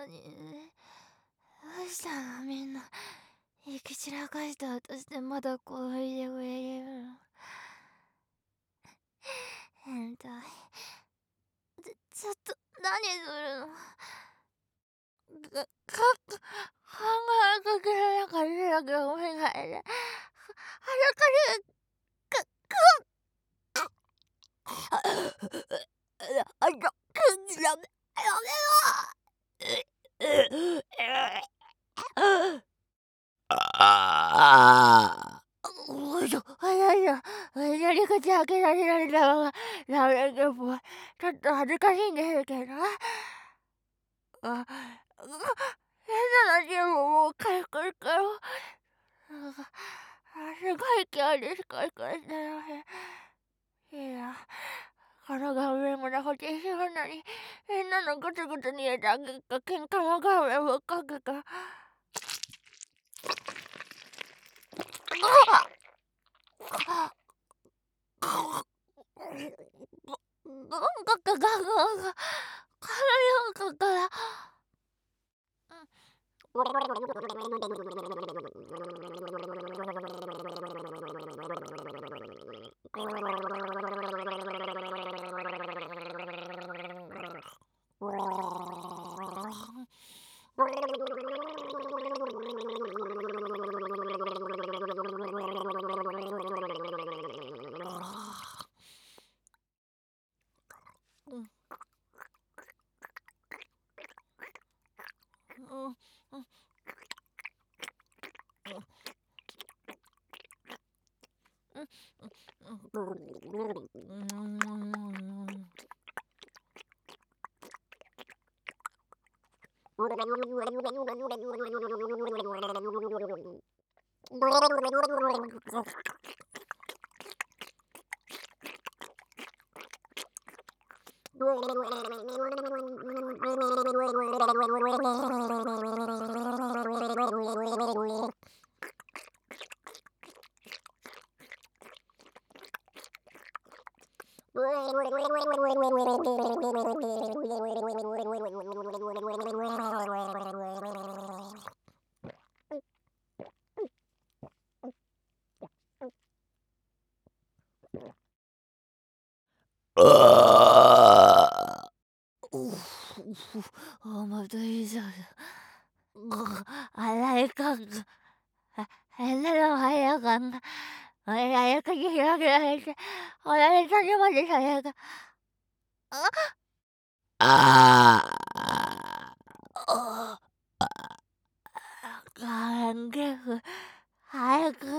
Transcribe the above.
に。どうしたのみんな。行き散らかした後してまだこういてくれるの。変態。ちょっと何するの。考えかけられなかっただけごめんなさいね。恥ずかしい。やめろ。おいしょ、何か手開けられられたまま、ダメでも、ちょっと恥ずかしいんですけど、変なのでももう回復から、すごい勢いです、回復したので。いや、この顔面もなこてしまうのに、変なのぐつぐつ煮えた結果、喧嘩の顔面もかくか。またいいじゃん。洗いかんが。変なの早かんが。早くに開けられて、離れたにまで早か。ガンゲフ、早く。